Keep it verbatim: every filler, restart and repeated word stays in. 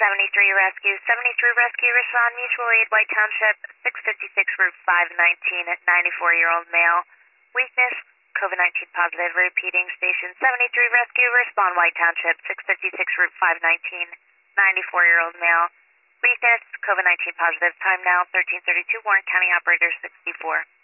seventy-three Rescue. seventy-three Rescue, respond mutual aid, White Township, six fifty-six Route five nineteen, ninety-four-year-old male. Weakness, COVID nineteen positive, repeating station seventy-three Rescue, respond White Township, six fifty-six Route five nineteen, ninety-four-year-old male. Weakness, COVID nineteen positive, time now thirteen thirty-two, Warren County Operator sixty-four.